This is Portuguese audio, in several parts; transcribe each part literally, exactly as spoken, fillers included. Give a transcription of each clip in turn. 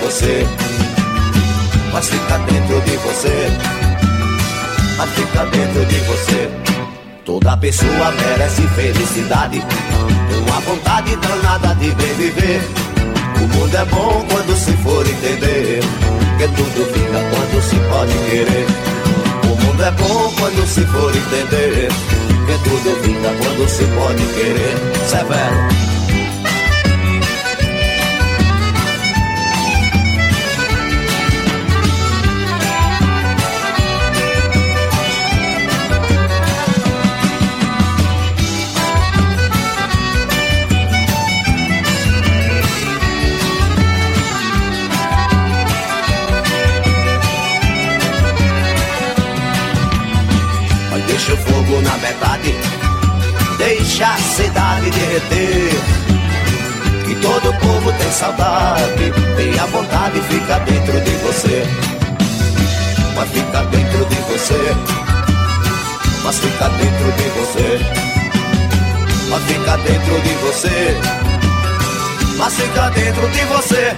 você, mas fica dentro de você, mas fica dentro de você. Toda pessoa merece felicidade, uma vontade danada de bem viver. O mundo é bom quando se for entender, que tudo fica quando se pode querer. O mundo é bom quando se for entender, que tudo fica quando se pode querer. Severo. Deixa o fogo na metade, deixa a cidade derreter, que todo povo tem saudade, tem a vontade, fica dentro de você, mas fica dentro de você, mas fica dentro de você, mas fica dentro de você, mas fica dentro de você.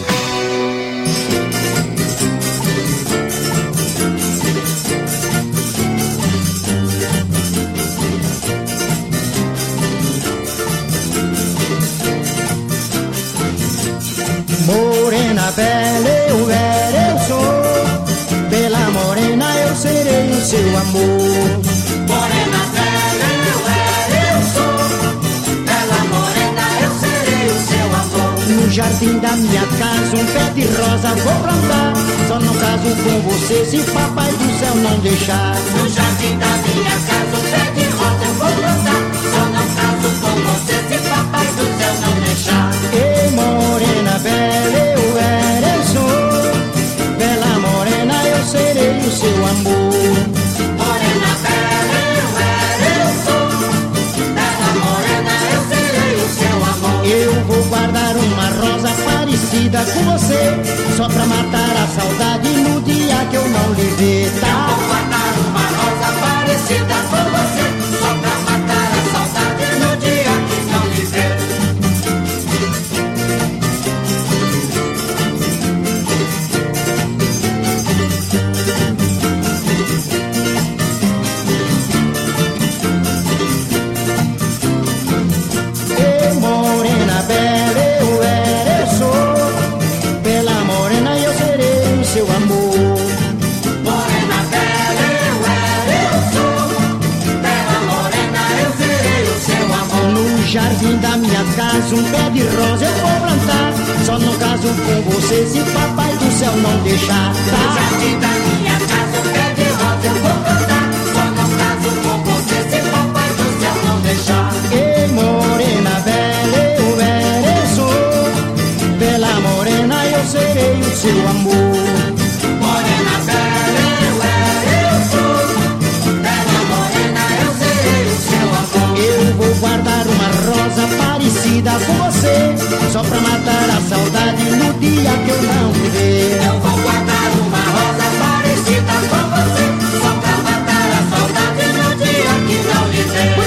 Morena bela eu era, eu sou, pela morena eu serei o seu amor. Morena bela eu era, eu sou, pela morena eu serei o seu amor. No jardim da minha casa um pé de rosa vou plantar, só não caso com você se papai do céu não deixar. No jardim da minha casa um pé de rosa eu vou plantar, só não caso com você se papai do céu não deixar. Ei morena bela eu era, eu sou, pela morena eu serei o seu amor. Morena bela eu era, eu sou, pela morena eu serei o seu amor. Eu vou guardar uma rosa parecida com você, só pra matar a saudade no dia que eu não lhe ver, tá? Eu vou guardar uma rosa parecida com você, só pra matar a saudade no dia que não lhe ver. Jardim da minha casa um pé de rosa eu vou plantar, só no caso com você se papai do céu não deixar, tá? No jardim da minha casa um pé de rosa eu vou plantar, só no caso com você se papai do céu não deixar. Ei morena bela eu era, eu sou, pela morena eu serei o seu amor. Morena bela eu era, eu sou, pela morena eu serei o seu amor. Eu vou guardar uma rosa parecida com você, só pra matar a saudade no dia que eu não te ver. Eu vou guardar uma rosa parecida com você, só pra matar a saudade no dia que não lhe ver.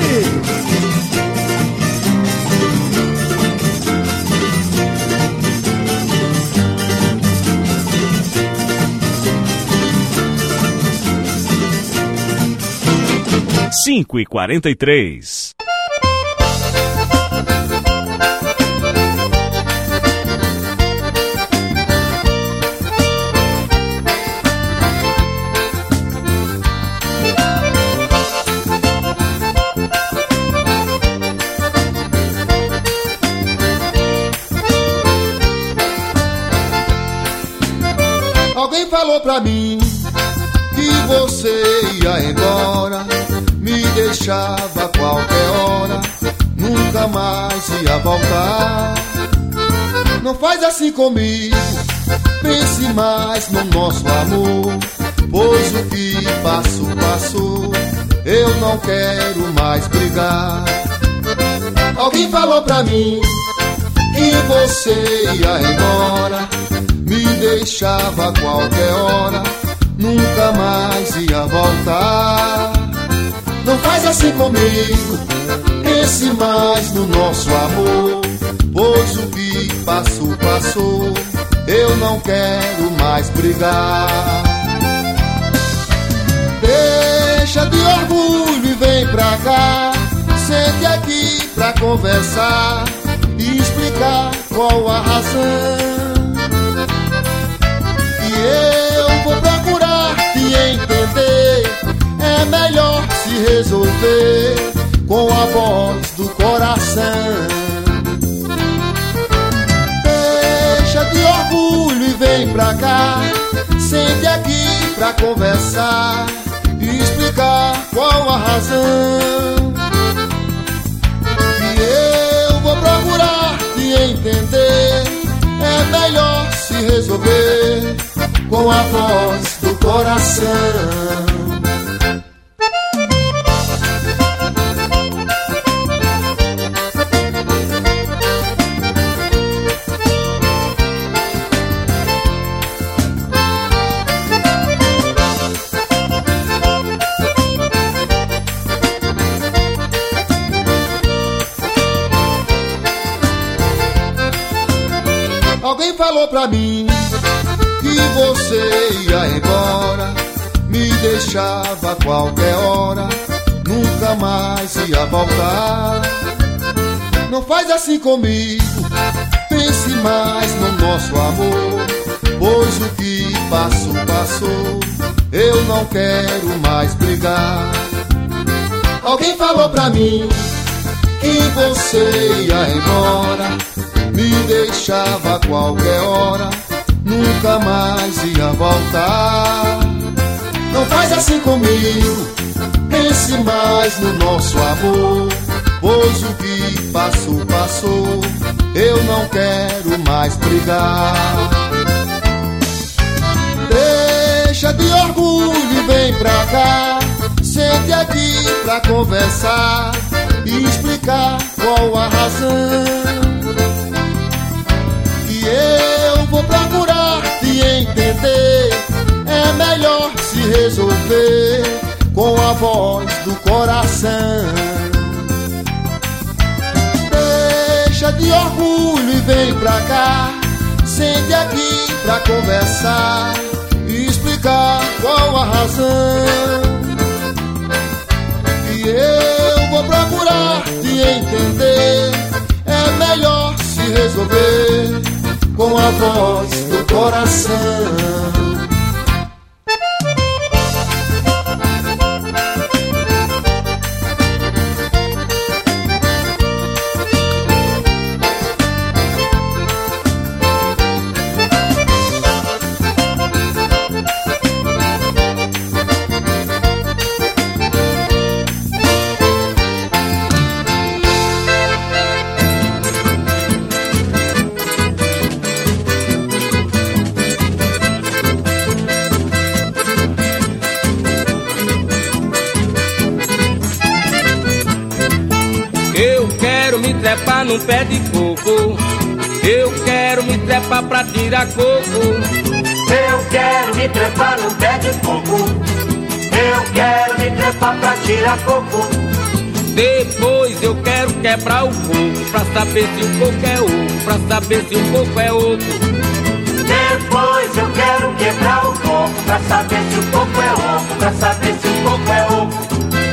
cinco e quarenta e três. Alguém falou pra mim que você ia embora, me deixava a qualquer hora, nunca mais ia voltar. Não faz assim comigo, pense mais no nosso amor, pois o que passou, passou, eu não quero mais brigar. Alguém falou pra mim que você ia embora, me deixava a qualquer hora, nunca mais ia voltar. Não faz assim comigo, pense mais no nosso amor, pois o que passou, passou, eu não quero mais brigar. Deixa de orgulho e vem pra cá, sente aqui pra conversar e explicar qual a razão. E eu vou procurar te entender, é melhor se resolver com a voz do coração. Deixa de orgulho e vem pra cá, sente aqui pra conversar e explicar qual a razão. E eu vou procurar te entender, é melhor se resolver com a voz do coração. Alguém falou pra mim que você ia embora, me deixava a qualquer hora, nunca mais ia voltar. Não faz assim comigo, pense mais no nosso amor, pois o que passou, passou, eu não quero mais brigar. Alguém falou pra mim que você ia embora, me deixava a qualquer hora, nunca mais ia voltar. Não faz assim comigo, pense mais no nosso amor, pois o que passou, passou, eu não quero mais brigar. Deixa de orgulho e vem pra cá, sente aqui pra conversar e explicar qual a razão. Eu vou procurar te entender, é melhor se resolver com a voz do coração. Deixa de orgulho e vem pra cá, sente aqui pra conversar e explicar qual a razão. E eu vou procurar te entender, é melhor se resolver com a voz do coração. Trepar num pé de coco, eu quero me trepar pra tirar coco. Eu quero me trepar num pé de coco, eu quero me trepar pra tirar coco. Depois eu quero quebrar o coco, pra saber se o coco é oco, pra saber se o coco é oco. Depois eu quero quebrar o coco, pra saber se o coco é oco, pra saber se o coco é oco.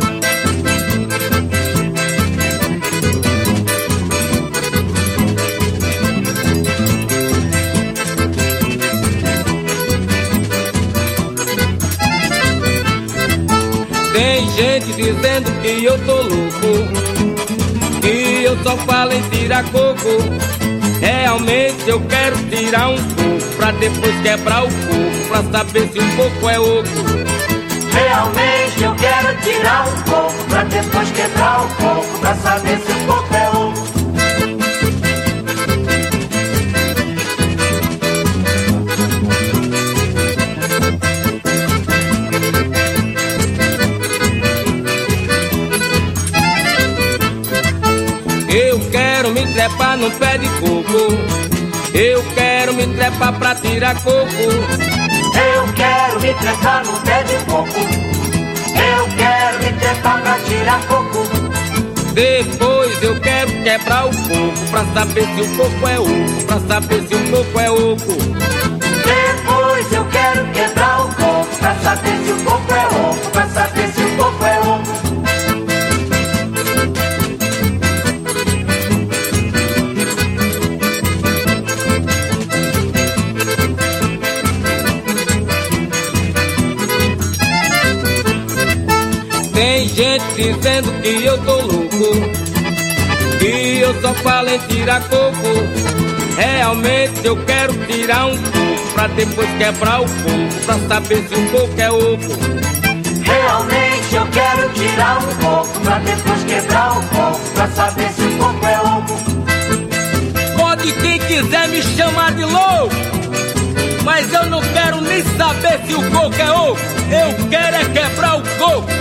Tem gente dizendo que eu tô louco, que eu só falo em tirar coco. Realmente eu quero tirar um coco, pra depois quebrar o coco, pra saber se o coco é oco. Realmente eu quero tirar um coco, pra depois quebrar o coco, pra saber se o coco é oco. Eu quero me trepar num pé de coco, eu quero me trepar pra tirar coco. Eu quero me trepar num pé de coco, eu quero me trepar pra tirar coco. Depois eu quero quebrar o coco, pra saber se o coco é oco, pra saber se o coco é oco. dizendo que eu tô louco, que eu só falo em tirar coco. Realmente eu quero tirar um coco pra depois quebrar o coco, pra saber se o coco é oco. Realmente eu quero tirar um coco pra depois quebrar o coco, pra saber se o coco é oco. Pode quem quiser me chamar de louco, mas eu não quero nem saber se o coco é oco. Eu quero é quebrar o coco.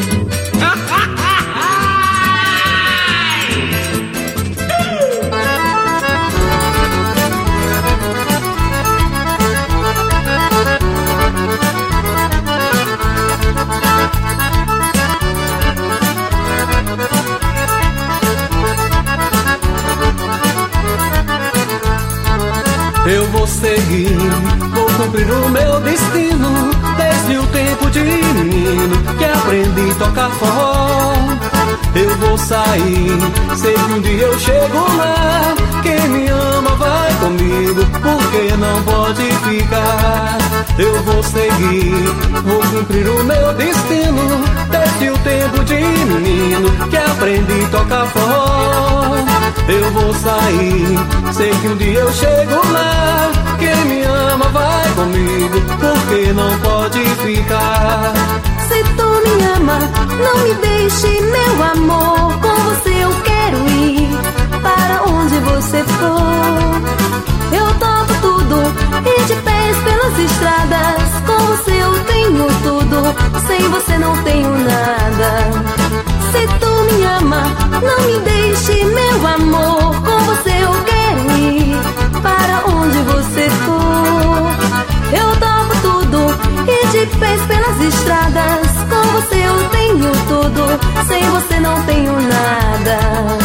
Eu vou seguir, vou cumprir o meu destino, desde o tempo de menino que aprendi a tocar forró. Eu vou sair, sei que um dia eu chego lá. Quem me ama vai comigo, porque não pode ficar. Eu vou seguir, vou cumprir o meu destino, desde o tempo de menino que aprendi a tocar forró. Eu vou sair, sei que um dia eu chego lá. Quem me ama vai comigo, porque não pode ficar. Se tu me ama, não me deixe, meu amor. Com você eu quero ir, para onde você for. Eu topo tudo e de pés pelas estradas. Com você eu tenho tudo, sem você não tenho nada. Se tu me ama, não me deixe, meu amor. Com você eu quero ir, para onde você for. Eu topo tudo e de pés pelas estradas. Com você eu tenho tudo, sem você não tenho nada.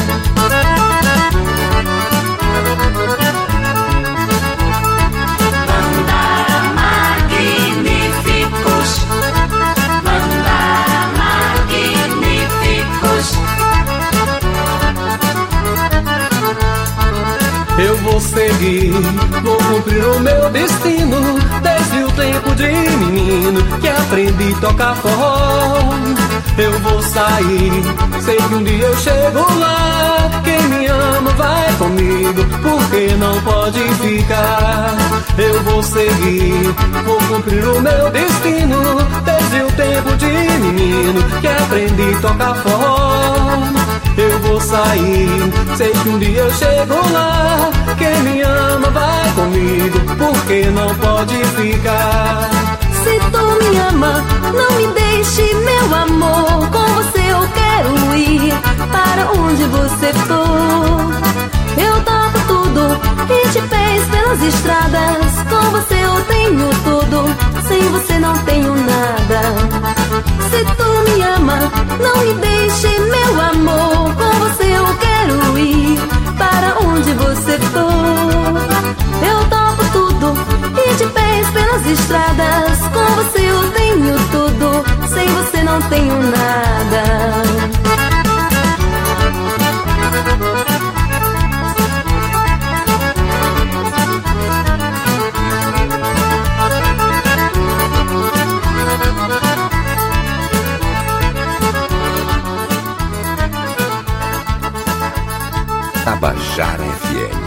Eu vou seguir, vou cumprir o meu destino, desde o tempo de menino que aprendi a tocar forró. Eu vou sair, sei que um dia eu chego lá. Quem me ama vai comigo, porque não pode ficar. Eu vou seguir, vou cumprir o meu destino, desde o tempo de menino que aprendi a tocar forró. Eu vou sair, sei que um dia eu chego lá. Quem me ama vai comigo, porque não pode ficar. Se tu me ama, não me deixe, meu amor. Com você eu quero ir, para onde você for. Eu topo tudo e de pés pelas estradas. Com você eu tenho tudo, sem você não tenho nada. Se tu me ama, não me deixe, meu amor. Com você eu quero ir, para onde você for. Eu topo tudo e de pés pelas estradas. Com você eu tenho tudo, sem você não tenho nada. Tabajara F M.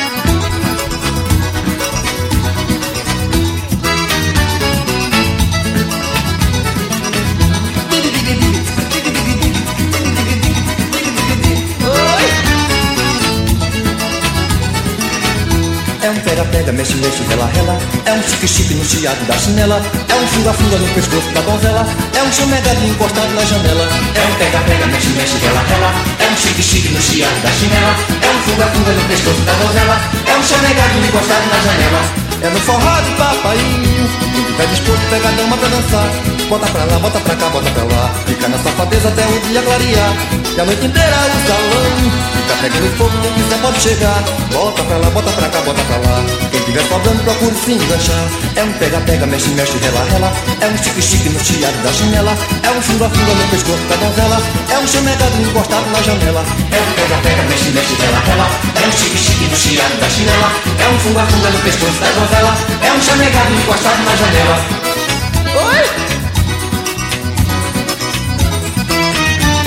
É um pega-pega, mexe-mexe, rela-rela. É um chique-chique no chiado da chinela. É um funga-funga no pescoço da donzela. É um chamegadinho encostado na janela. É um pega-pega, mexe-mexe, rela-rela. É um chique-chique no chiado da chinela. É um funga-funga no pescoço da donzela. É um chamegadinho encostado na janela. É no forró de papainho, quem tiver disposto pega a dama pra dançar. Bota pra lá, bota pra cá, bota pra lá. Fica na safadeza até o dia clarear. E a noite inteira o salão fica pegando fogo, quem quiser pode chegar. Bota pra lá, bota pra cá, bota pra lá. Quem tiver sobrando procure se enganchar. É um pega-pega, mexe-mexe, rela-rela. É um chique-chique no chiado da chinela. É um funga-funga no pescoço da donzela. É um chamegado encostado na janela. É um pega-pega, mexe-mexe, rela-rela. É um chique-chique no chiado da chinela. É um funga-funga no pescoço da donzela. É um chamegado encostado na janela. Oi!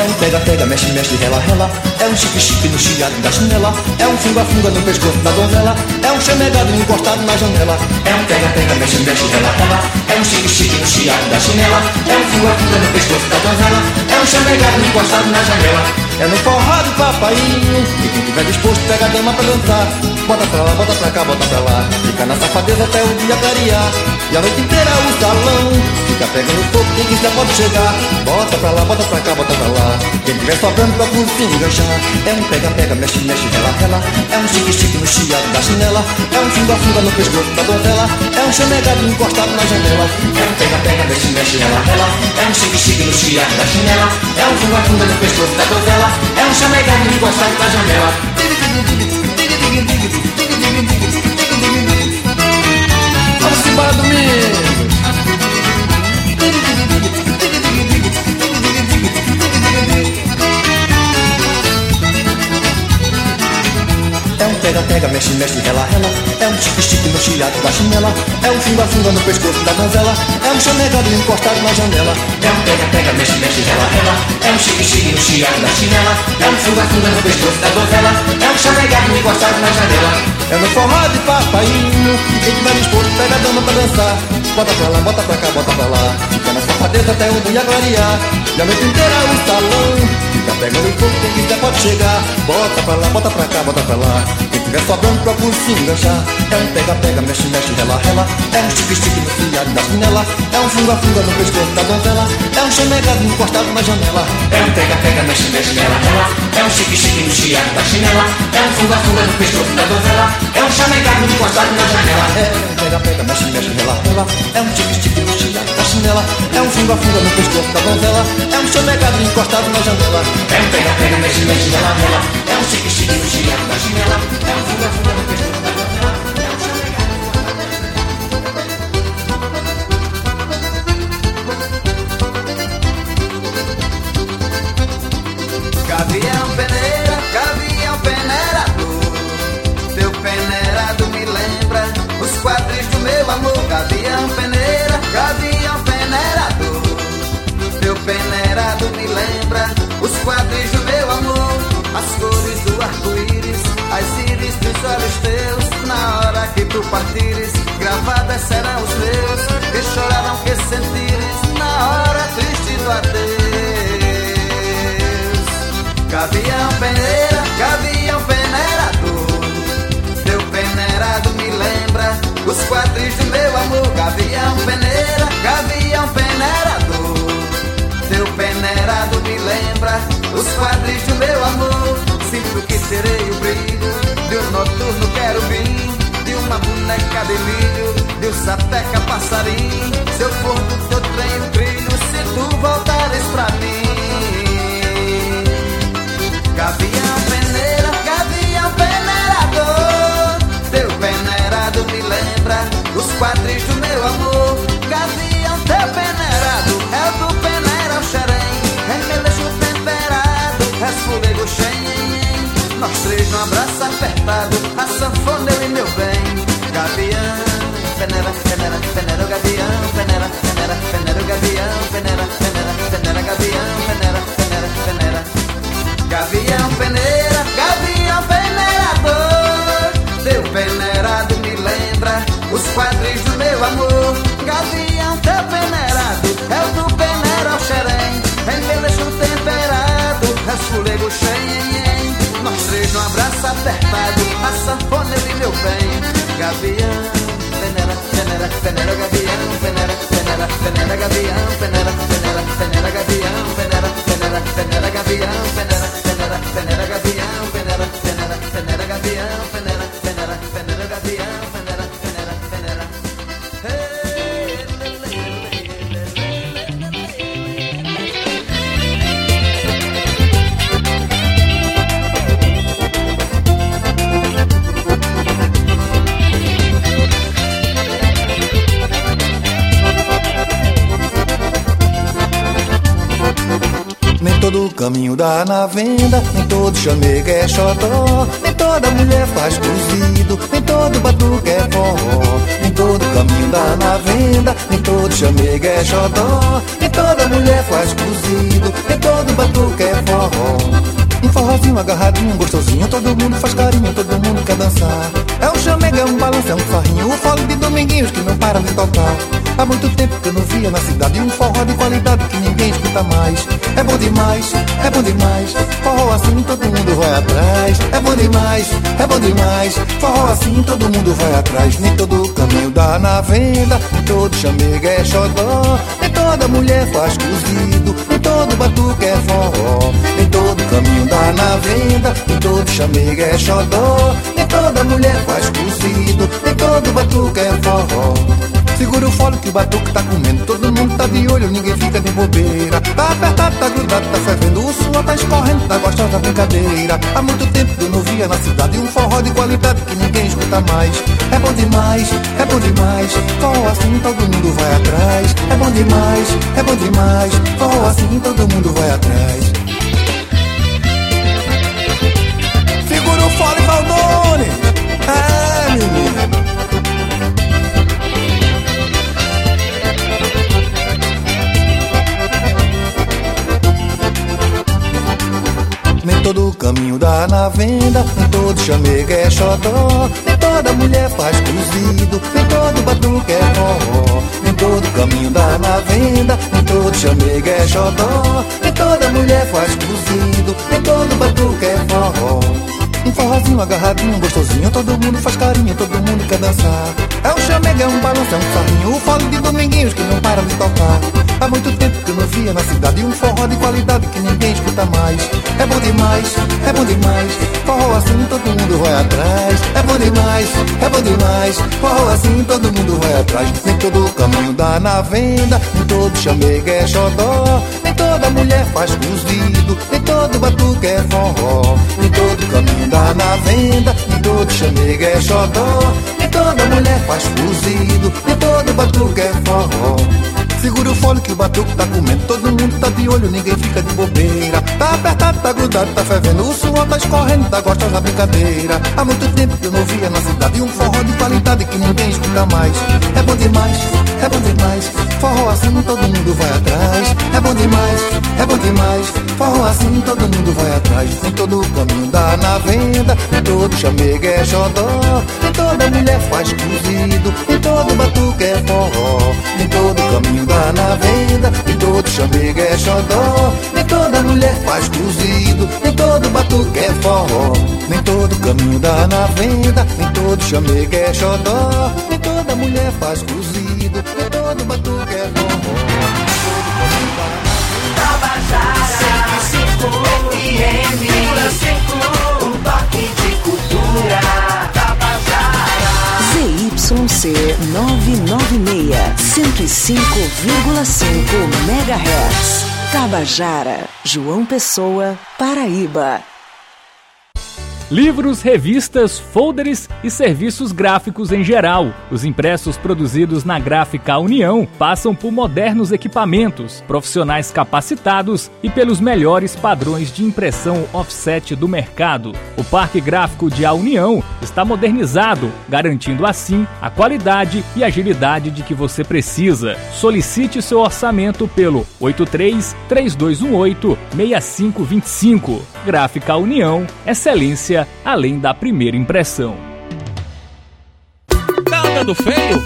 um pega-pega, mexe-mexe, rela-rela. É um chique-chique no chiado da chinela. É um funga-funga no pescoço da donzela. É um chamegado encostado na janela. É um pega-pega, mexe-mexe, rela-rela. É um chique-chique no chiado da chinela. É um funga-funga no pescoço da donzela. É um chamegado encostado na janela. É no forró do papainho. E quem tiver disposto pega a dama pra dançar. Bota pra lá, bota pra cá, bota pra lá. Fica na safadeza até o dia clarear. E a noite inteira o salão fica pegando fogo, quem quiser pode chegar. Bota pra lá, bota pra cá, bota pra lá. Quem tiver sobrando pra por fim enganchar. É um pega-pega, mexe-mexe, rela-rela. É um chique-chique no chiado da chinela. É um funga-funga no pescoço da donzela. É um chamegado encostado na janela. É um pega-pega, mexe-mexe, rela-rela. É um chique-chique no chiado da chinela. É um funga-funga no pescoço da donzela. É um chamegado encostado na janela. Vamos embora, Domingos. É um pega-pega, mexe-mexe, rela-rela. É um chique-chique no chiado da chinela. É um funga-funga no pescoço da donzela. É um chamegado encostado na janela. É um pega-pega, mexe-mexe, rela-rela. É um chique-chique no chiado da chinela. É um funga-funga no pescoço da donzela. É um chamegado encostado na janela. É no forró de papainho. Quem tiver disposto pega a dama pra dançar. Bota pra lá, bota pra cá, bota pra lá. Fica na safadeza até o dia clarear. E a noite inteira o salão fica pegando fogo, quem quiser pode chegar. Bota pra lá, bota pra cá, bota pra lá. Quem tiver sobrando procura se enganchar. É um pega-pega, mexe-mexe, rela-rela. É um chique-chique no fiado da chinela. É um funga-funga no pescoço da donzela. É um chamegado encostado na janela. É um pega-pega, mexe-mexe, rela-rela. É um chique-chique no chiado da chinela. É um funga-funga no pescoço da donzela. É um chamegado encostado na janela. É um pega-pega, mexe-mexe, rela-rela. É um chique-chique no chiado da chinela. É um funga-funga no pescoço da donzela. É um chamegado encostado na janela. É um pega-pega, mexe-mexe, rela-rela. É um chique-chique no chiado da chinela. É um funga-funga no pescoço da donzela. É um chamegado. Gavião peneira, gavião peneirador. Teu peneirado me lembra os quadris do meu amor. Gavião peneira, gavião peneirador. Teu peneirado me lembra os quadris do meu amor. As cores do arco-íris, as íris dos olhos teus. Na hora que tu partires, gravadas serão os meus. Que chorarão, que sentires, na hora triste do adeus. Gavião peneira, gavião peneirador. Teu peneirado me lembra os quadris do meu amor. Gavião peneira, gavião peneirador. Teu peneirado me lembra os quadris do meu amor. Sinto que terei o brilho de um noturno querubim, de uma boneca de milho, de um sapeca passarim. Se eu for do teu trem o trilho, se tu voltares pra mim. Gavião peneira, gavião peneirador. Teu peneirado me lembra os quadris do meu amor. Gavião, teu peneirado é o do peneira o xerém. Remeleixo temperado, resfolego xenhen. Nós três num abraço apertado, a sanfona eu e meu bem. Gavião, peneira, peneira, peneira o gavião. Peneira, peneira, peneira o gavião. Peneira, peneira, peneira gavião. Peneira, peneira, peneira. Gavião peneira, gavião peneirador. Teu peneirado me lembra os quadris do meu amor. Gavião, teu peneirado é o do peneira ao xerém. Embelecho temperado, resfolego xenhen. Nós três num abraço apertado, a sanfona eu e meu bem. Gavião, peneira, peneira, peneira gavião. Peneira, peneira, peneira gavião. Peneira, peneira, peneira gavião. Peneira, peneira, peneira gavião. Peneira, peneira, peneira gavião. Peneira, peneira, peneira gavião. Peneira, peneira, peneira gavião. Peneira, peneira, peneira. Nem todo caminho dá na venda, nem todo chamego é xodó. Nem toda mulher faz cozido, nem todo batuque é forró. Nem todo caminho dá na venda, nem todo chamego é xodó. Nem toda mulher faz cozido, nem todo batuque é forró. Um forrozinho agarradinho, gostosinho, todo mundo faz carinho, todo mundo quer dançar. É um chamega, é um balanço, é um farrinho, o fole de dominguinhos que não para de tocar. Há muito tempo que eu não via na cidade um forró de qualidade que ninguém escuta mais. É bom demais, é bom demais, forró assim todo mundo vai atrás. É bom demais, é bom demais, forró assim todo mundo vai atrás. Nem todo caminho dá na venda, nem todo chamega é xodó. Nem toda mulher faz cozido, nem todo batuque é forró. Nem todo caminho dá na venda, nem todo chamega é xodó. Nem toda mulher faz cozido, nem todo batuque é forró. Segura o fole que o batuque tá comendo, todo mundo tá de olho, ninguém fica de bobeira. Tá apertado, tá grudado, tá fervendo, o suor tá escorrendo, tá gostosa brincadeira. Há muito tempo que eu não via na cidade um forró de qualidade que ninguém escuta mais. É bom demais, é bom demais, forró assim todo mundo vai atrás. É bom demais, é bom demais, forró assim todo mundo vai atrás. Segura o fole, Valdone, é menino. Nem todo caminho dá na venda, nem todo chamega é xodó. Nem toda mulher faz cozido, nem todo batuque é forró. Nem todo caminho dá na venda, nem todo chamega é xodó. Nem toda mulher faz cozido, nem todo batuque é forró. Um forrozinho agarradinho, gostosinho, todo mundo faz carinho, todo mundo quer dançar. É um chamega, é um balanço, é um sarrinho, o fole de dominguinhos que não para de tocar. Há muito tempo que eu não via na cidade um forró de qualidade que ninguém escuta mais. É bom demais, é bom demais, forró assim todo mundo vai atrás. É bom demais, é bom demais, forró assim todo mundo vai atrás. Nem todo caminho dá na venda, nem todo chamega é xodó. Nem toda mulher faz cozido, nem todo batuque é forró. Nem todo caminho dá na venda, nem todo chamega é xodó. Nem toda mulher faz cozido, nem todo batuque é forró. Segura o fole que o batuque tá comendo, todo mundo tá de olho, ninguém fica de bobeira. Tá apertado, tá grudado, tá fervendo, o suor tá escorrendo, tá gostosa brincadeira. Há muito tempo que eu não via na cidade um forró de qualidade que ninguém escuta mais. É bom demais, é bom demais, forró assim todo mundo vai atrás. É bom demais, é bom demais, forró assim todo mundo vai atrás. Nem todo caminho dá na venda, nem todo chamega é xodó. Nem toda mulher faz cozido, nem todo batuque é forró. Nem todo caminho dá na venda, nem todo chamega é xodó. Nem toda mulher faz cozido, nem todo batuque é forró. Nem todo caminho dá na venda, nem todo chamega é xodó. Nem toda mulher faz cozido, nem todo batuque é forró. Tabajara cento e cinco F M, um toque de cultura. Z Y C novecentos e noventa e seis, cento e cinco vírgula cinco megahertz. Tabajara, João Pessoa, Paraíba. Livros, revistas, folders e serviços gráficos em geral. Os impressos produzidos na Gráfica União passam por modernos equipamentos, profissionais capacitados e pelos melhores padrões de impressão offset do mercado. O Parque Gráfico de A União está modernizado, garantindo assim a qualidade e agilidade de que você precisa. Solicite seu orçamento pelo oito três, três dois um oito, seis cinco dois cinco. Gráfica União, excelência além da primeira impressão. Tá andando feio?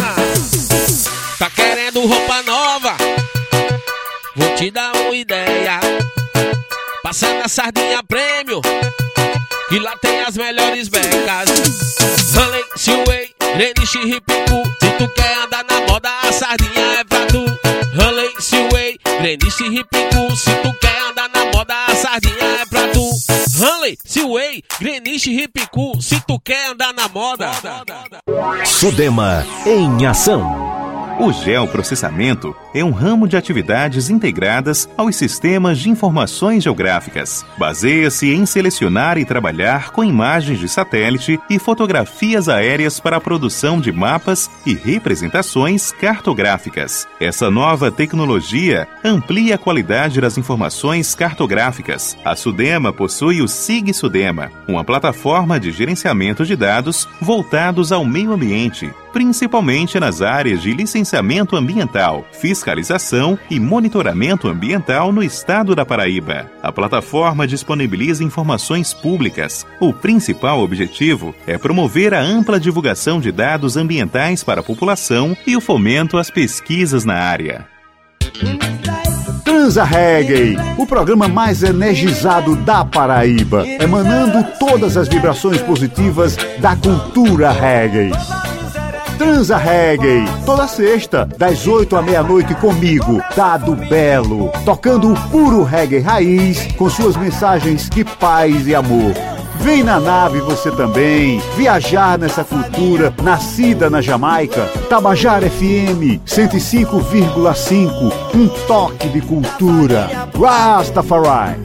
Tá querendo roupa nova? Vou te dar uma ideia. Passa na Sardinha Prêmio, que lá tem as melhores becas. Hanley, Silway, Greenwich, Ripicu. Se tu quer andar na moda, a Sardinha é pra tu. Hanley, Silway, Greenwich, Ripicu. Se tu quer andar na moda, a Sardinha é pra tu. Hanley, Silway, Greenwich, Ripicu. Se tu quer andar na moda. Sudema em ação. O geoprocessamento é um ramo de atividades integradas aos sistemas de informações geográficas. Baseia-se em selecionar e trabalhar com imagens de satélite e fotografias aéreas para a produção de mapas e representações cartográficas. Essa nova tecnologia amplia a qualidade das informações cartográficas. A Sudema possui o SIG Sudema, uma plataforma de gerenciamento de dados voltados ao meio ambiente, principalmente nas áreas de licenciamento ambiental, fiscalização e monitoramento ambiental no estado da Paraíba. A plataforma disponibiliza informações públicas. O principal objetivo é promover a ampla divulgação de dados ambientais para a população e o fomento às pesquisas na área. Transa Reggae, o programa mais energizado da Paraíba, emanando todas as vibrações positivas da cultura reggae. Transa Reggae, toda sexta, das oito à meia-noite comigo, Dado Belo, tocando o puro reggae raiz, com suas mensagens de paz e amor. Vem na nave você também, viajar nessa cultura nascida na Jamaica. Tabajara F M cento e cinco vírgula cinco, um toque de cultura. Rastafari.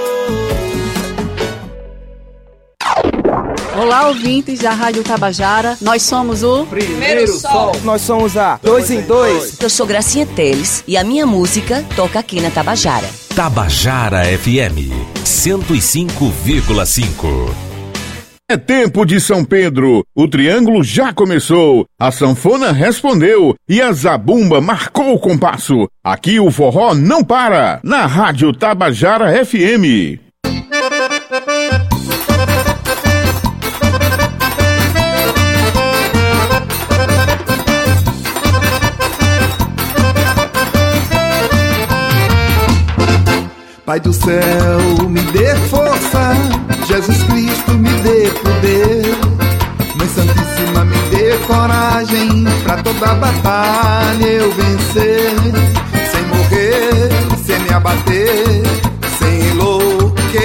Olá, ouvintes da Rádio Tabajara. Nós somos o Primeiro Sol. Nós somos a Dois em Dois. Eu sou Gracinha Teles e a minha música toca aqui na Tabajara. Tabajara F M cento e cinco vírgula cinco. É tempo de São Pedro. O triângulo já começou. A sanfona respondeu e a zabumba marcou o compasso. Aqui o forró não para. Na Rádio Tabajara F M. Pai do céu, me dê força, Jesus Cristo me dê poder, Mãe Santíssima me dê coragem, pra toda batalha eu vencer, sem morrer, sem me abater, sem enlouquecer.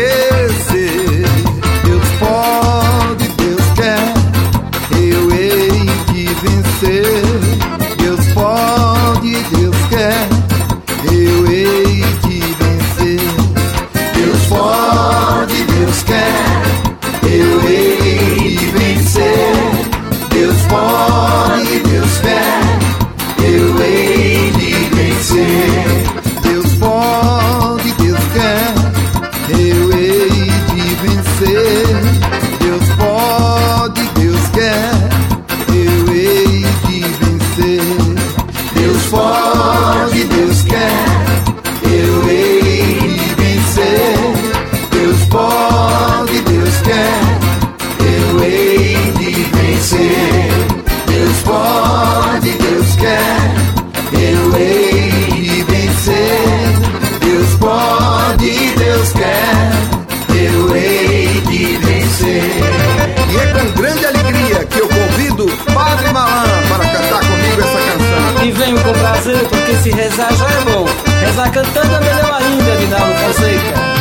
Deus pode, Deus quer, eu hei de vencer. Deus pode, Deus quer, eu hei de vencer. Deus pode, Deus quer, eu hei de vencer. Deus pode, Deus quer, eu hei de vencer. Deus pode, Deus quer, eu hei de vencer. Deus pode, Deus quer, eu hei de vencer. Deus pode, Deus quer, eu hei de vencer. Deus pode, Deus quer, eu hei de vencer. Deus pode, Deus quer, eu hei de vencer. Deus pode, Deus quer, eu hei de vencer. E é com grande alegria que eu convido Padre Malan para cantar comigo essa canção. E venho com prazer, porque se rezar já é bom. Rezar cantando é melhor ainda, Dinaldo Fonseca.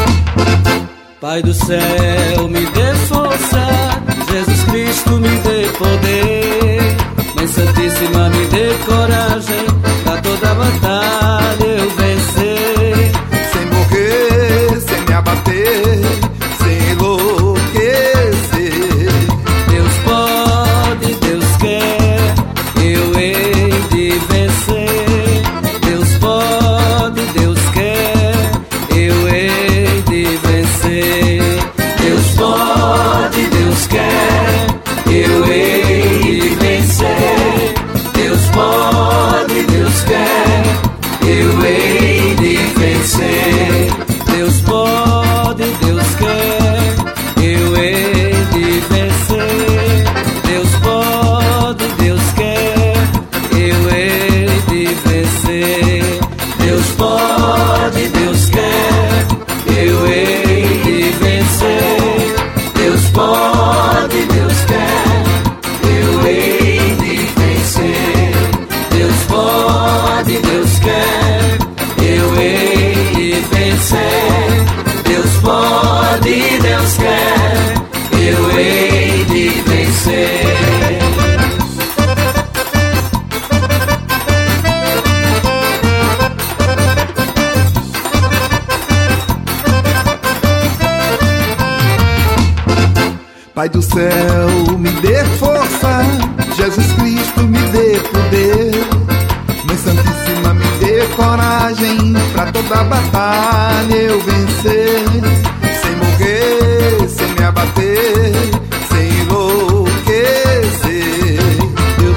Pai do céu, me dê força, Jesus Cristo me dê poder, Mãe Santíssima me dê coragem, pra toda batalha eu vencer. Sem morrer, sem me abater, sem enlouquecer. Deus pode, Deus quer, eu hei de vencer. Deus pode, Deus quer, eu hei de vencer. Deus pode, Deus quer, eu hei de vencer. Deus pode, Deus quer, eu hei de vencer. Deus pode, Deus quer, eu hei de vencer. Deus pode, Deus quer, eu hei de vencer. Deus pode, Deus quer, eu hei de vencer. Deus pode, Deus quer, eu hei de vencer. Deus pode, Deus quer, eu hei de vencer. Deus pode, Deus quer, eu hei de vencer. Pai do céu, me dê força, Jesus Cristo me dê poder, Mãe Santíssima me dê coragem, pra toda batalha eu vencer. Sem morrer, sem me abater, sem enlouquecer.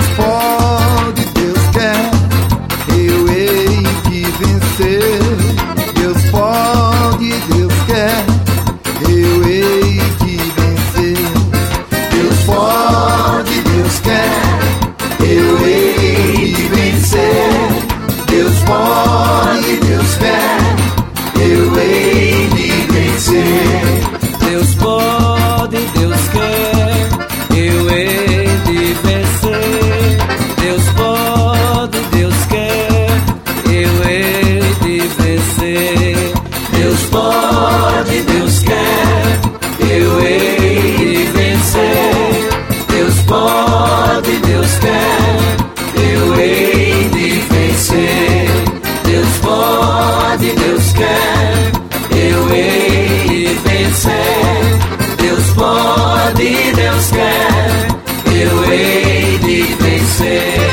vencer. Deus pode, Deus quer, eu hei de vencer. Deus pode, Deus quer, eu hei de vencer. Deus pode, Deus quer, eu hei de vencer. Deus pode, Deus quer, eu hei de vencer. Deus pode, Deus quer, eu hei de vencer. Deus pode, Deus quer, eu hei de vencer. Deus pode, Deus quer, eu hei de vencer. Deus pode, Deus quer, eu hei de vencer. Deus pode, Deus quer, eu hei de vencer.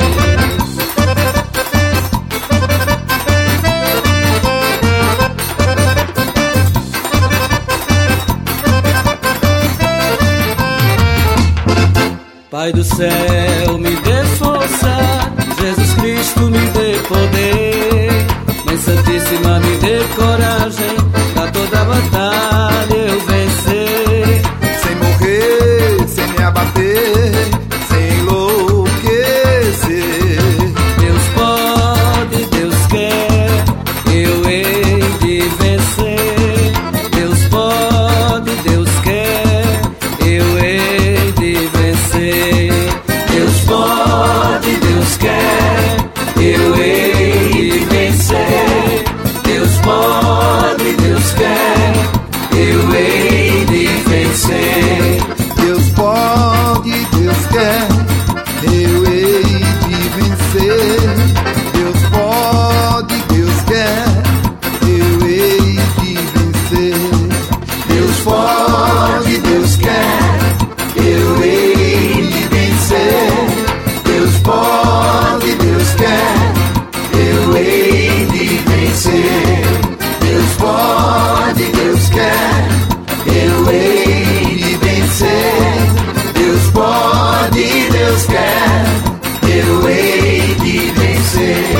Pai do céu, me dê força, Jesus Cristo me dê poder, Mãe Santíssima me dê coragem, pra toda batalha eu vencer. Sem morrer, sem me abater, sem enlouquecer. Deus pode, Deus quer, eu hei de vencer. Deus pode, Deus quer, eu hei de vencer. Deus pode, Deus quer, eu hei de vencer. Deus pode, Deus quer, eu hei de vencer. Deus pode, Deus quer, eu hei de vencer. Deus pode, Deus quer, eu hei de vencer. Deus pode, Deus quer, eu hei de vencer. Deus pode, Deus quer, eu hei de vencer. Deus pode, Deus quer, eu hei de vencer. Deus pode, Deus quer, eu hei de vencer.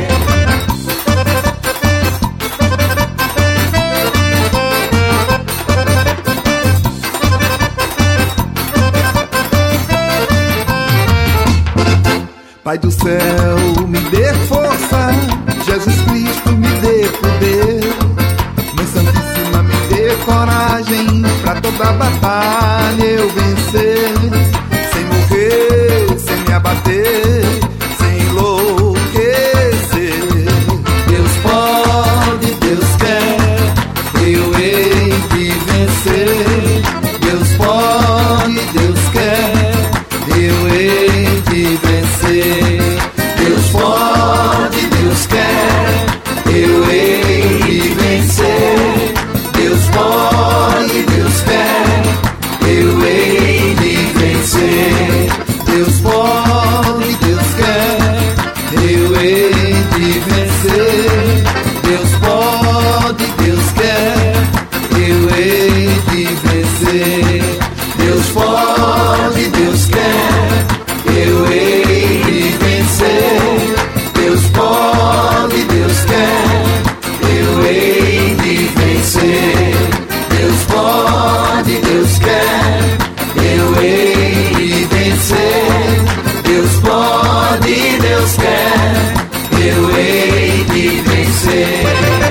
Pai do céu, me dê força, Jesus Cristo me dê poder, Mãe Santíssima me dê coragem, pra toda batalha eu vencer. Sem morrer, sem me abater, sem enlouquecer. Deus pode, Deus quer, eu hei de vencer. Deus pode, Deus quer, eu hei de vencer. Deus pode, Deus quer, eu hei de vencer. Deus pode, Deus quer, eu hei de vencer. Deus pode, Deus quer, eu hei de vencer. Deus pode, Deus quer, eu hei de vencer. Deus pode, Deus quer, eu hei de vencer. Deus pode, Deus quer, eu hei de vencer. Deus pode, Deus quer, eu hei de vencer. Deus pode, Deus quer, eu hei de vencer.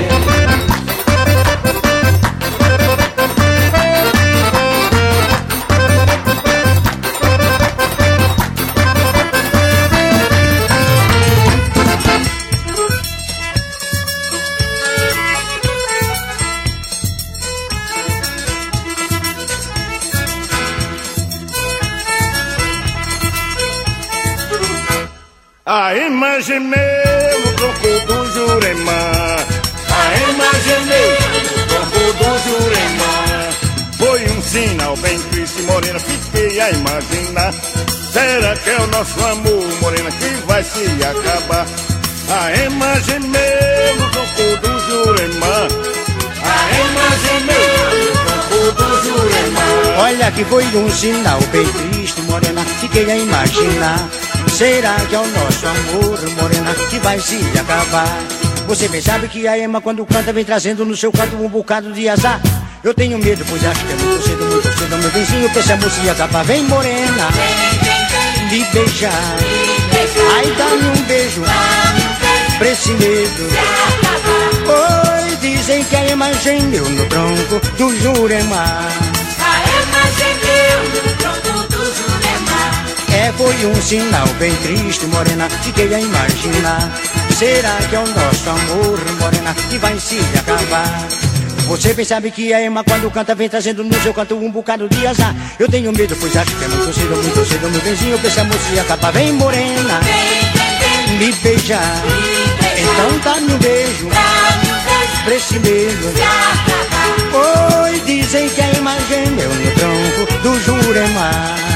A imaginei no tronco do Jurema. A imaginei no tronco do Jurema. Foi um sinal bem triste, morena, fiquei a imaginar. Será que é o nosso amor, morena, que vai se acabar? A imaginei no tronco do Jurema. A imaginei no tronco do Jurema. Olha que foi um sinal bem triste, morena, fiquei a imaginar. Será que é o nosso amor, morena, que vai se acabar? Você bem sabe que a Ema quando canta vem trazendo no seu canto um bocado de azar. Eu tenho medo, pois acho que é muito cedo, muito cedo, meu benzinho, que essa moça ia acabar. Vem morena, me beijar, ai dá-me um beijo, pra esse medo. Oi, dizem que a Ema gemeu no tronco do Jurema. A Ema gemeu no tronco do Jurema. É, foi um sinal bem triste, morena, fiquei a imaginar. Será que é o nosso amor, morena, que vai se acabar? Você bem sabe que a Ema quando canta vem trazendo no seu canto um bocado de azar. Eu tenho medo, pois acho que é muito cedo, muito cedo, meu benzinho, que essa moça ia acabar. Vem morena, me beijar, então dá-me um beijo, pra esse medo. Oi, dizem que a Ema gemeu no tronco do Jurema.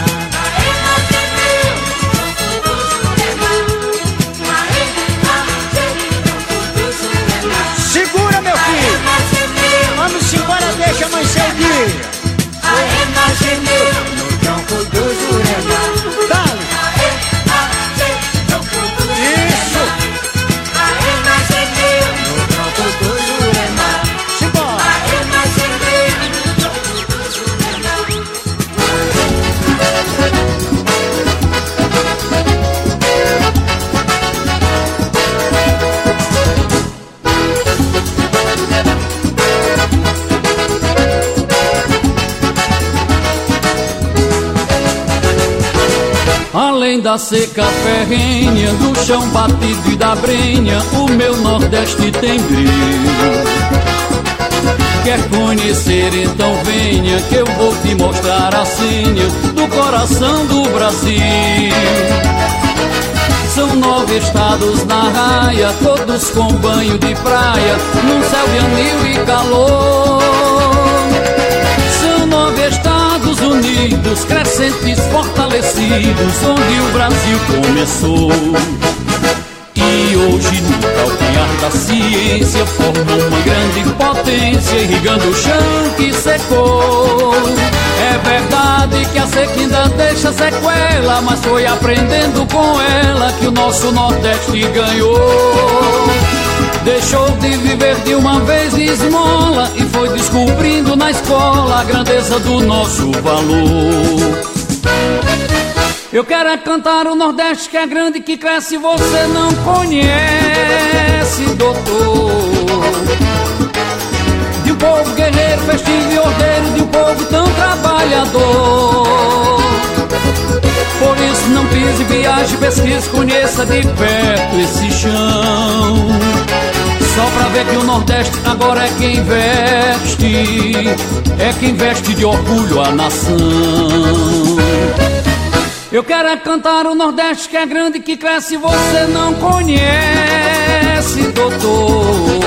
Segura, meu filho! Vamos embora, deixa amanhecer o dia! A Ema gemeu no tronco do Jurema. Dale! A Ema gemeu no tronco do Jurema. Isso! A Ema gemeu no tronco do Jurema. Simbora! A Ema gemeu no tronco do Jurema. Além da seca ferrenha, do chão batido e da brenha, o meu Nordeste tem brilho. Quer conhecer, então venha, que eu vou te mostrar a senha do coração do Brasil. São nove estados na raia, todos com banho de praia, num céu de anil e calor. São nove Estados Unidos, crescentes, fortalecidos, onde o Brasil começou. E hoje no calcanhar da ciência forma uma grande potência, irrigando o chão que secou. É verdade que a seca ainda deixa sequela, mas foi aprendendo com ela que o nosso Nordeste ganhou. Deixou de viver de uma vez de esmola e foi descobrindo na escola a grandeza do nosso valor. Eu quero é cantar o Nordeste que é grande, que cresce, você não conhece, doutor. De um povo guerreiro, festivo e ordeiro, de um povo tão trabalhador. Por isso não pise, viaje, pesquise, conheça de perto esse chão. Só pra ver que o Nordeste agora é quem veste, é quem veste de orgulho a nação. Eu quero é cantar o Nordeste que é grande, que cresce, você não conhece, doutor.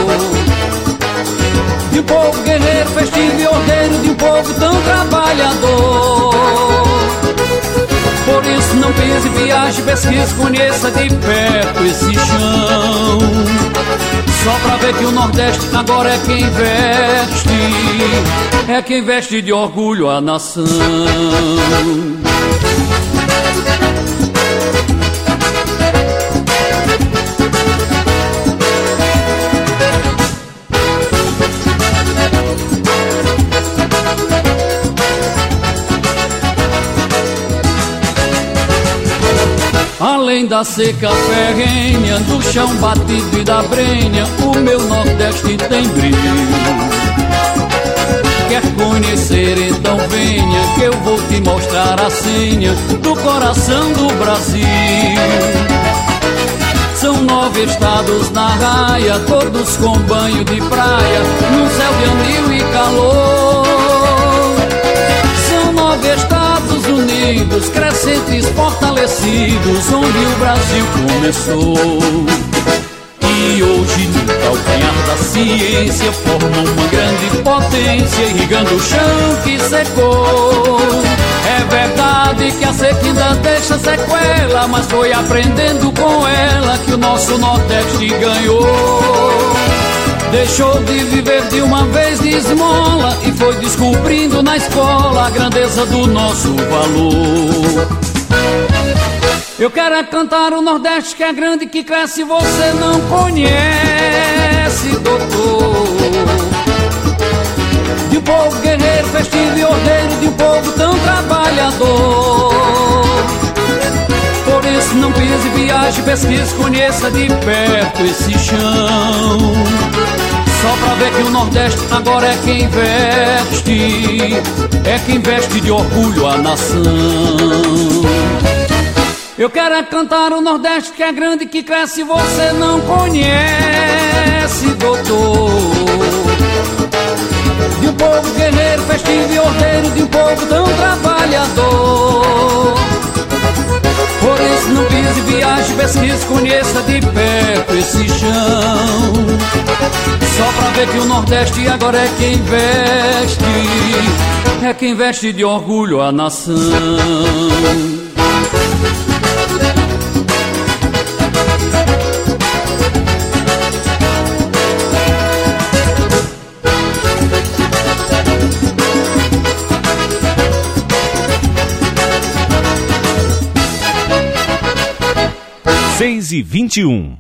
De um povo guerreiro, festivo e ordeiro, de um povo tão trabalhador. Por isso não pise, viaje, pesquise, conheça de perto esse chão. Só pra ver que o Nordeste agora é quem veste, é quem veste de orgulho a nação. Além da seca ferrenha, do chão batido e da brenha, o meu Nordeste tem brilho. Quer conhecer, então venha, que eu vou te mostrar a senha do coração do Brasil. São nove estados na raia, todos com banho de praia, num céu de anil e calor. São nove Estados Unidos, crescentes, fortalecidos, onde o Brasil começou. E hoje no calcanhar da ciência forma uma grande potência, irrigando o chão que secou. É verdade que a seca ainda deixa sequela, mas foi aprendendo com ela que o nosso Nordeste ganhou. Deixou de viver de uma vez de esmola e foi descobrindo na escola a grandeza do nosso valor. Eu quero é cantar o Nordeste que é grande, que cresce, você não conhece, trabalhador. Por isso não pise, viaje, pesquise, conheça de perto esse chão. Só pra ver que o Nordeste agora é quem veste, é quem veste de orgulho a nação. Eu quero é cantar o Nordeste que é grande, que cresce e você não conhece, doutor. De um povo guerreiro, festivo e ordeiro, de um povo tão trabalhador. Por isso não pise, viaje, pesquise, conheça de perto esse chão. Só pra ver que o Nordeste agora é quem veste, é quem veste de orgulho a nação. seis e vinte e um.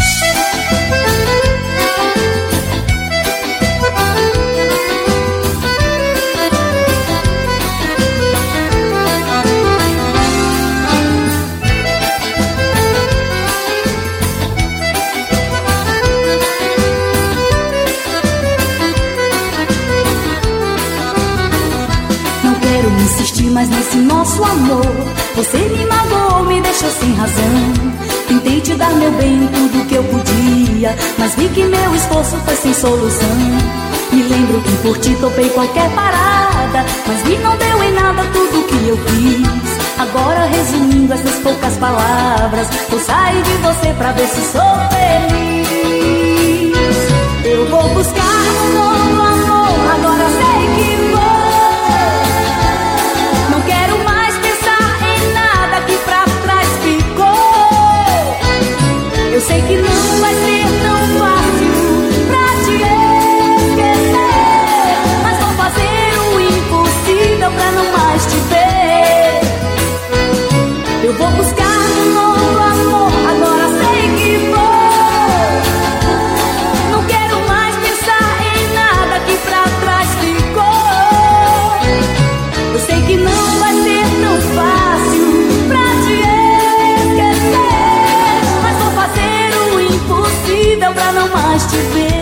Não quero insistir mais nesse nosso amor. Você me magoou, me deixou sem razão. Tentei te dar meu bem, tudo que eu podia, mas vi que meu esforço foi sem solução. Me lembro que por ti topei qualquer parada, mas vi não deu em nada tudo que eu fiz. Agora resumindo essas poucas palavras, vou sair de você pra ver se sou feliz. Eu vou buscar um novo amor, agora sei que vou. Não quero mais pensar em nada que pra trás ficou. Eu sei que não vai ser tão fácil pra te esquecer, mas vou fazer o impossível pra não mais te ver. Eu vou buscar um novo amor, agora sei que vou. Não quero mais pensar em nada que pra trás ficou. Eu sei que não vai ser tão fácil pra te esquecer, mas vou fazer o impossível pra não mais te ver.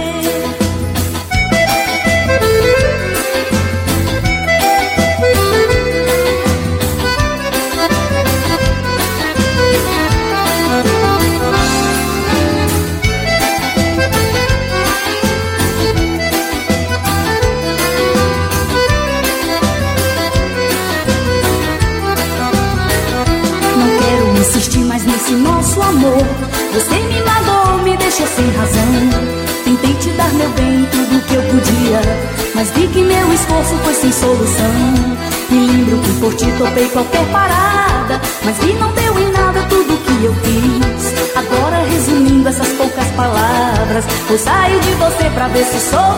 Insistir mais nesse nosso amor. Você me magoou, me deixou sem razão. Tentei te dar meu bem, tudo que eu podia, mas vi que meu esforço foi sem solução. Me lembro que por ti topei qualquer parada, mas vi não deu em nada tudo que eu fiz. Agora resumindo essas poucas palavras, vou sair de você pra ver se sou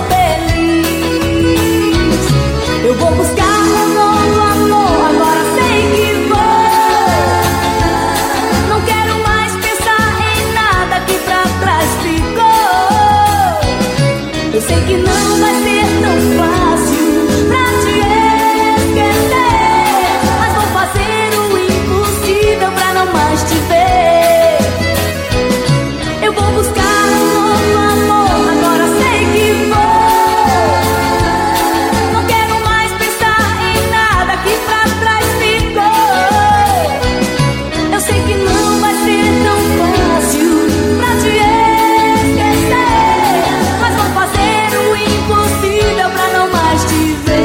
feliz. Eu vou buscar um novo amor, agora sei que vou. Que pra trás ficou. Eu sei que não vai ser tão fácil pra te esquecer, mas vou fazer o impossível pra não mais te ver. Eu vou buscar um novo amor, agora sei que vou. Não quero mais pensar em nada que pra trás ficou. Eu sei que não vai ser tão fácil pra te esquecer, mas vou fazer o impossível pra não mais te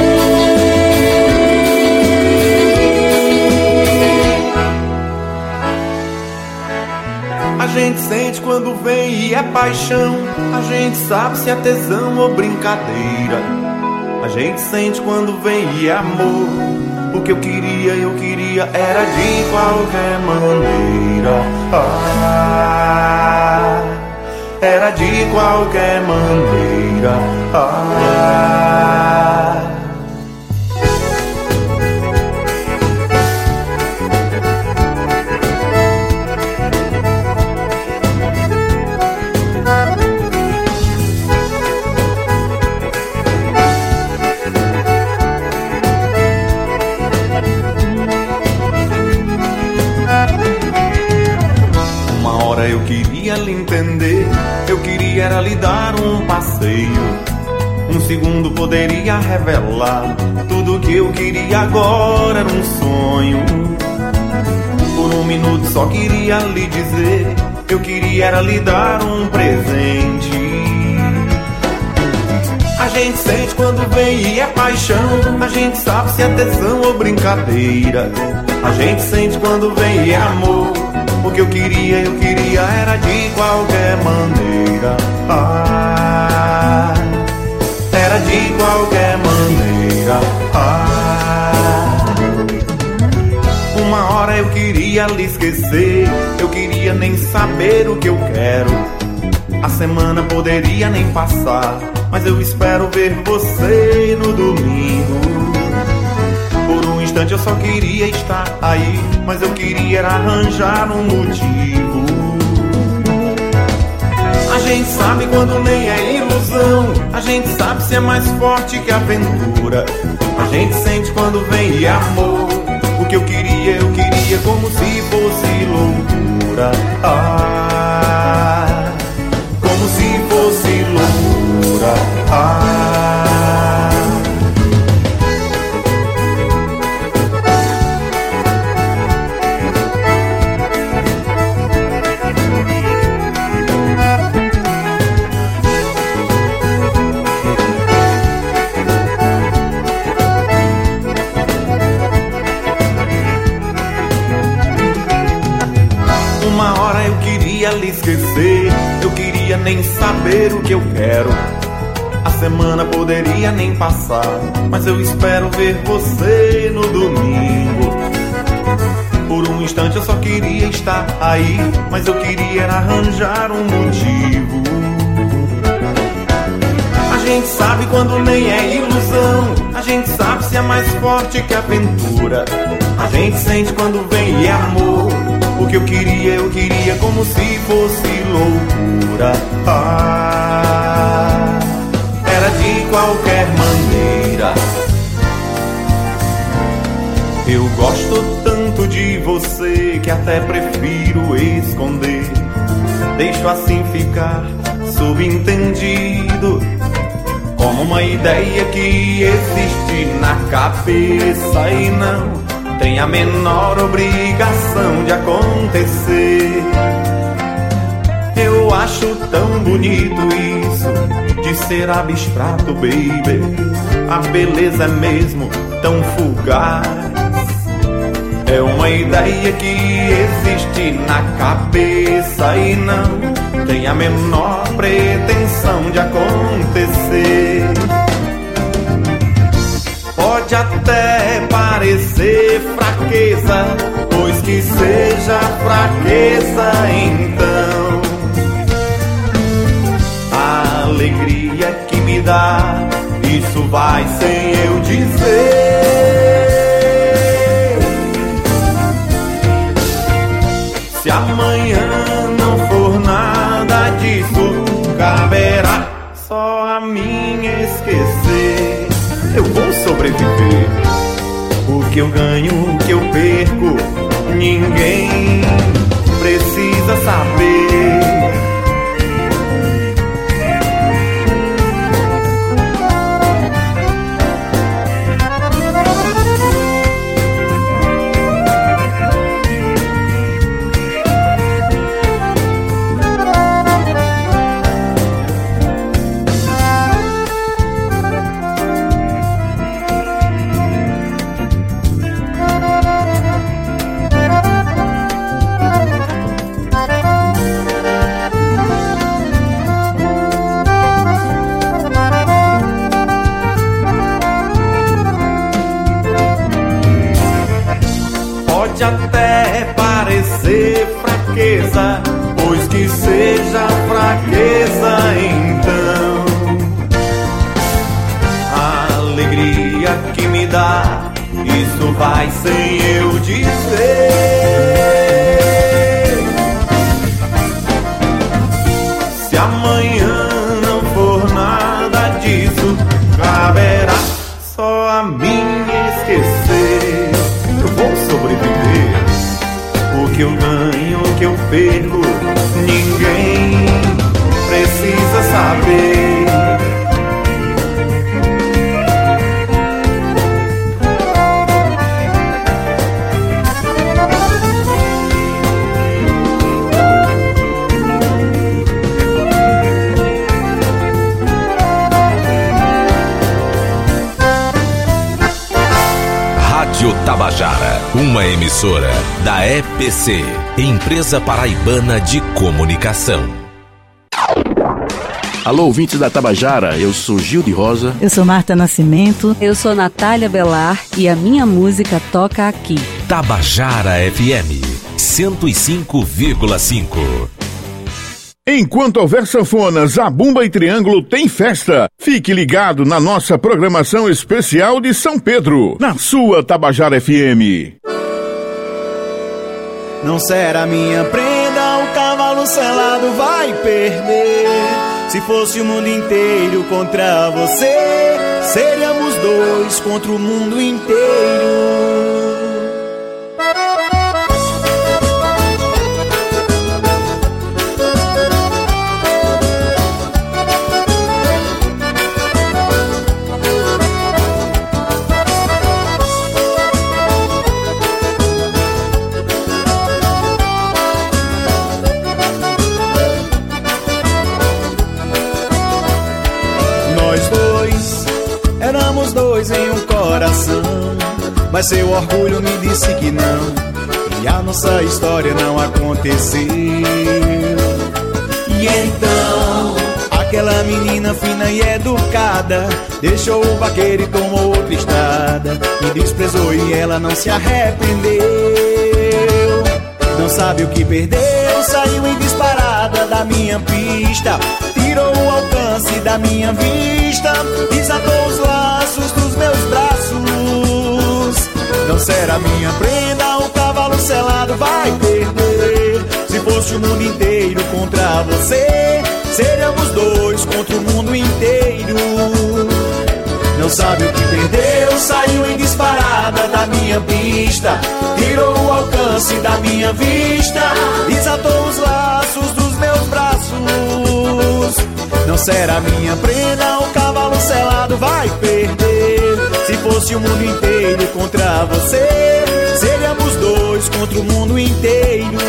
ver. A gente sente quando vem e é paixão. A gente sabe se é tesão ou brincadeira. A gente sente quando vem e é amor. O que eu queria, eu queria era de qualquer maneira. Ah, era de qualquer maneira. Ah. era lhe dar um passeio. Um segundo poderia revelar tudo que eu queria, agora era um sonho. Por um minuto só queria lhe dizer, eu queria era lhe dar um presente. A gente sente quando vem e é paixão, a gente sabe se é tesão ou brincadeira. A gente sente quando vem e é amor, o que eu queria, eu queria era de qualquer maneira. Ah, era de qualquer maneira. Ah, uma hora eu queria lhe esquecer, eu queria nem saber o que eu quero. A semana poderia nem passar, mas eu espero ver você no domingo. Por um instante eu só queria estar aí, mas eu queria era arranjar um motivo. A gente sabe quando nem é ilusão, a gente sabe se é mais forte que a aventura. A gente sente quando vem e é amor, o que eu queria, eu queria como se fosse loucura. Ah, como se fosse loucura. Ah, uma hora eu queria lhe esquecer, eu queria nem saber o que eu quero. A semana poderia nem passar, mas eu espero ver você no domingo. Por um instante eu só queria estar aí, mas eu queria era arranjar um motivo. A gente sabe quando nem é ilusão, a gente sabe se é mais forte que a aventura. A gente sente quando vem e é amor, o que eu queria, eu queria como se fosse loucura. Ah, era de qualquer maneira. Eu gosto tanto de você que até prefiro esconder. Deixo assim ficar subentendido, como uma ideia que existe na cabeça e não tem a menor obrigação de acontecer. Eu acho tão bonito isso de ser abstrato, baby. A beleza é mesmo tão fugaz. É uma ideia que existe na cabeça e não tem a menor pretensão de acontecer. Pode até parecer fraqueza, pois que seja fraqueza então. A alegria que me dá, isso vai sem eu dizer. Se amanhã não for nada disso, caberá só a mim esquecer. Eu vou sobreviver, o que eu ganho, o que eu perco, ninguém precisa saber. Pode até parecer fraqueza, pois que seja fraqueza então. A alegria que me dá, isso vai sem eu dizer. Se amanhã não for nada disso, caberá só a mim esquecer. Eu vou sobreviver, o que eu ganho, o que eu perco, ninguém precisa saber. saber. Rádio Tabajara, uma emissora da E P C, Empresa Paraibana de Comunicação. Alô, ouvintes da Tabajara, eu sou Gil de Rosa. Eu sou Marta Nascimento. Eu sou Natália Belar e a minha música toca aqui. Tabajara F M, cento e cinco vírgula cinco. Enquanto houver sanfona, zabumba e triângulo tem festa. Fique ligado na nossa programação especial de São Pedro, na sua Tabajara F M. Não será minha prenda, o cavalo selado vai perder. Se fosse o mundo inteiro contra você, seríamos dois contra o mundo inteiro. Em um coração, mas seu orgulho me disse que não, e a nossa história não aconteceu. E então, aquela menina fina e educada deixou o vaqueiro e tomou outra estrada, me desprezou e ela não se arrependeu. Não sabe o que perdeu, saiu em disparada da minha pista, tirou o alcance da minha vista, desatou os laços dos meus braços. Não será minha prenda, o cavalo selado vai perder. Se fosse o mundo inteiro contra você, seríamos dois contra o mundo inteiro. Não sabe o que perdeu, saiu em disparada da minha pista, tirou o alcance da minha vista, desatou os laços dos meus braços. Não será minha prenda, o cavalo selado vai perder. Se fosse o mundo inteiro contra você, seríamos dois contra o mundo inteiro.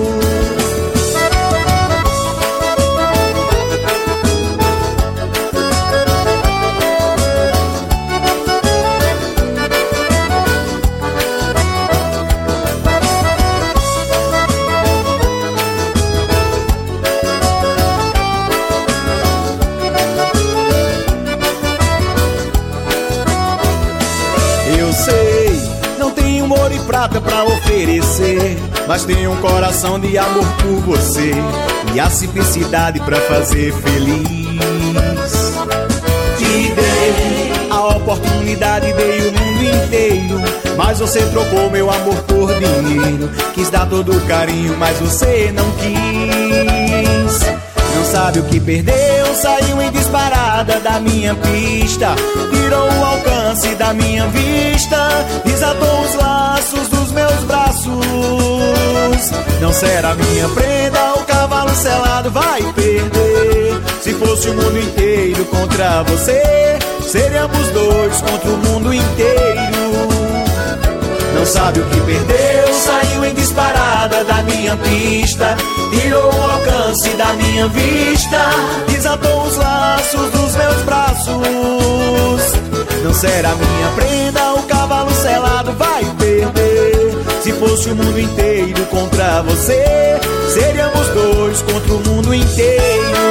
Prata pra oferecer, mas tenho um coração de amor por você e a simplicidade pra fazer feliz. Te dei a oportunidade, dei o mundo inteiro, mas você trocou meu amor por dinheiro. Quis dar todo o carinho, mas você não quis. Não sabe o que perdeu, saiu em disparada da minha pista, tirou o alcance da minha vista, desatou os laços dos meus braços. Não será minha prenda, o cavalo selado vai perder. Se fosse o mundo inteiro contra você, seríamos dois contra o mundo inteiro. Não sabe o que perdeu, saiu em disparada da minha pista, tirou o alcance da minha vista, desatou os laços dos meus braços. Não será minha prenda, o cavalo selado vai perder. Se fosse o mundo inteiro contra você, seríamos dois contra o mundo inteiro.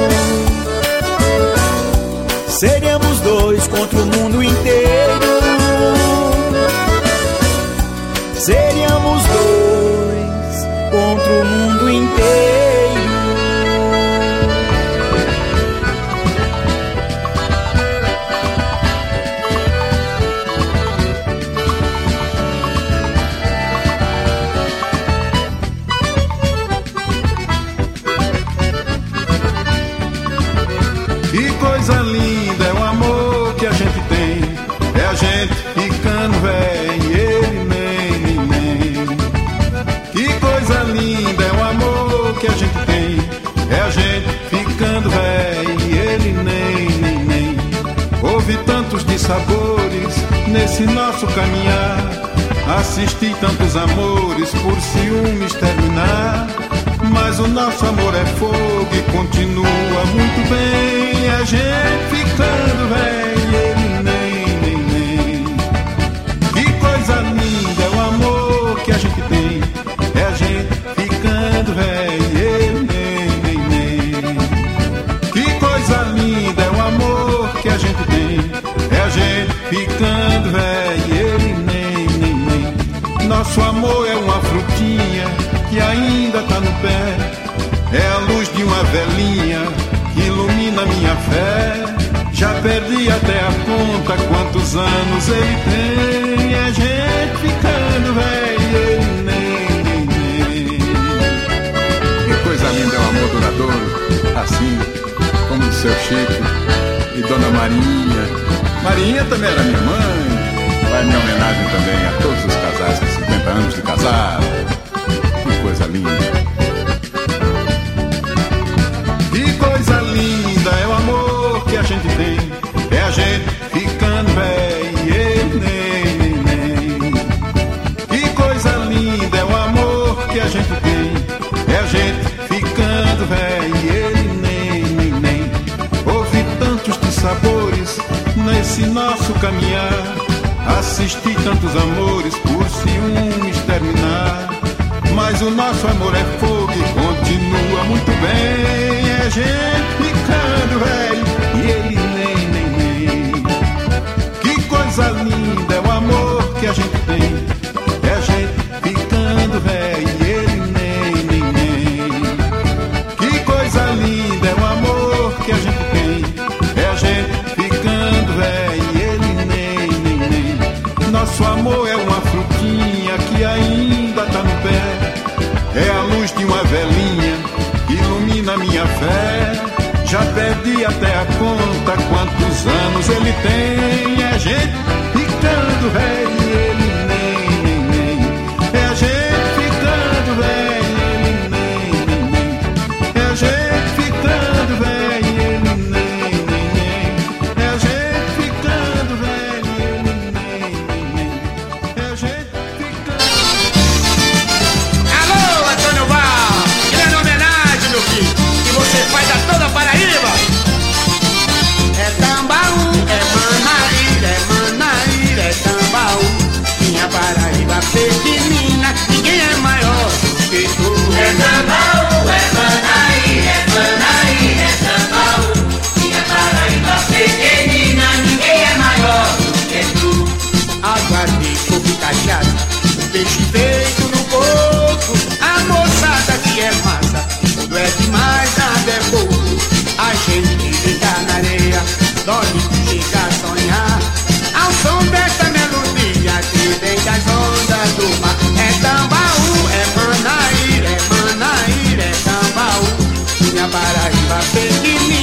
Seríamos dois contra o mundo inteiro. Seríamos dois contra o mundo inteiro. Que coisa linda é o amor que a gente tem. sabores nesse nosso caminhar. Assisti tantos amores por ciúmes terminar. Mas o nosso amor é fogo e continua muito bem. E a gente ficando velho, ele nem, nem, nem. Que coisa linda é o amor que a gente tem. É a gente ficando velho, ele nem, nem, nem. Que coisa linda é o amor que a gente tem. É a gente ficando velho, ele nem, nem, nem. Nosso amor é uma frutinha que ainda tá no pé. É a luz de uma velinha que ilumina minha fé. Já perdi até a conta quantos anos ele tem. É gente ficando velho, ele nem, nem, nem. Que coisa linda é o amor duradouro, assim como do seu Chico e Dona Marinha. Marinha também era minha mãe. Vai minha homenagem também a todos os casais com cinquenta anos de casado. Que coisa linda. Que coisa linda é o amor que a gente tem. É a gente ficando velho, nem, nem, nem. Que coisa linda é o amor que a gente tem. É a gente ficando velho, nem, nem, nem. Houve tantos de sabores nesse nosso caminhar. Assisti tantos amores por ciúmes terminar. Mas o nosso amor é fogo e continua muito bem. É gente ficando velho e ele nem, nem, nem. Que coisa linda é o amor que a gente tem. É a gente ficando velho e ele nem, nem, nem. Que coisa linda é o amor que a gente tem. É a gente ficando velho e ele nem, nem, nem. Nosso amor é uma frutinha que ainda tá no pé. É a luz de uma velinha que ilumina minha fé. Já perdi até a conta quantos anos ele tem. É gente ficando velho, ele nem, nem, nem. É a gente ficando velho, ele nem, nem, nem. É a gente ficando velho, ele nem, nem, nem. É a gente ficando velho, ele nem, nem, nem. É a gente ficando. Alô, Antônio Val, grande homenagem, meu filho, que você faz a toda a Paraíba. É Tambaú, é Manaíra, é Manaíra, é Tambaú. Minha Paraíba pequenina, ninguém é maior do que tu. É Tambaú, é Manaíra, é Manaíra, é Tambaú. Minha Paraíba pequenina, ninguém é maior do que tu. Água de coco cachaça, peixe feito no coco. A moçada que é massa, tudo é demais, nada é pouco. A gente fica na areia, dorme, chega a sonhar ao som dessa melodia que vem das ondas do mar. É Tambaú, é Manaíra, é Manaíra, é Tambaú. Minha Paraíba pequenina,